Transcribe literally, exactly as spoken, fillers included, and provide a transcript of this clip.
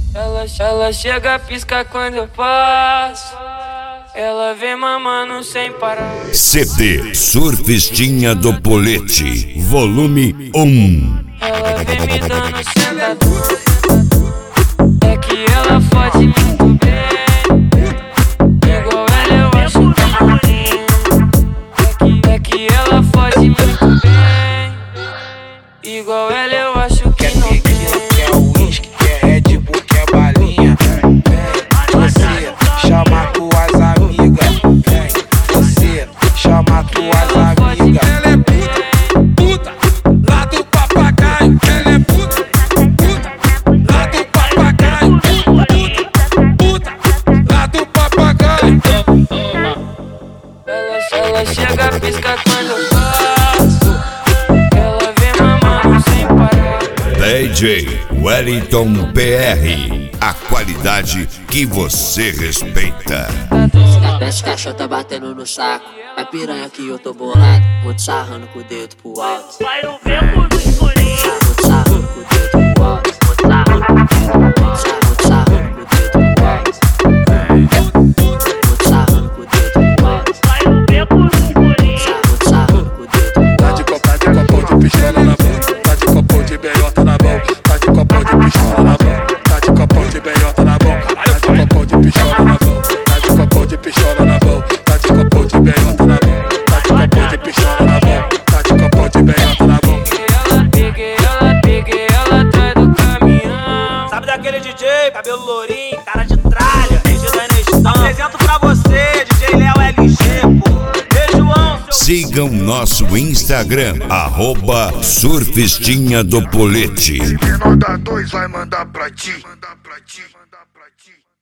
Ela, ela chega, pisca quando eu passo. Ela vem mamando sem parar. C D Surfistinha do Polete, volume um. Ela vem me dando sentadura. É que ela fode muito bem. Igual ela eu acho que é ruim. É que, é que ela fode muito bem. Igual ela eu acho que não tem. Quer uísque, quer Red Bull, quer balinha. Vem, você chama tuas amigas. Vem, você chama tuas amigas. Ela é puta, puta, lá do papagaio. Ela é puta, puta, lá do papagaio. Puta, puta, lá do papagaio. Ela, ela chega, pisca quando eu passo. Ela vem mamando sem parar. D J Wellington P R, a qualidade que você respeita. Esse cachorro tá batendo no saco. É piranha que eu tô bolado. Vou te sarrando com o dedo pro alto. Vai no beco do escurinho. Vou te sarrando com o dedo pro alto. Vou te sarrando com o dedo pro alto. Vou te sarrando com o dedo pro alto. Vou te sarrando com o dedo pro alto. Vai no beco do escurinho. Vou te sarrando com o dedo pro Tá alto. de copo, tá de copo de pistola na mão. Tá de copo de beiota na mão. Tá de copo de pistola na mão. Tá de copo de beiota na mão. Tá de copo de pistola na mão. Tá de copo de pistola na mão. Tá de copo de beiota na mão. Tá de copo de pistola na mão. Tá de copo de beiota na mão. Ela peguei, ela peguei, ela atrás do caminhão. Sabe daquele D J, cabelo lourinho, cara de tralha, Regina Nestão. Apresento pra você, D J Léo L G, pô. João, seu... Sigam nosso Instagram, arroba Surfistinha do Polete. Menor da dois vai mandar pra ti. Mandar pra ti. Mandar pra ti.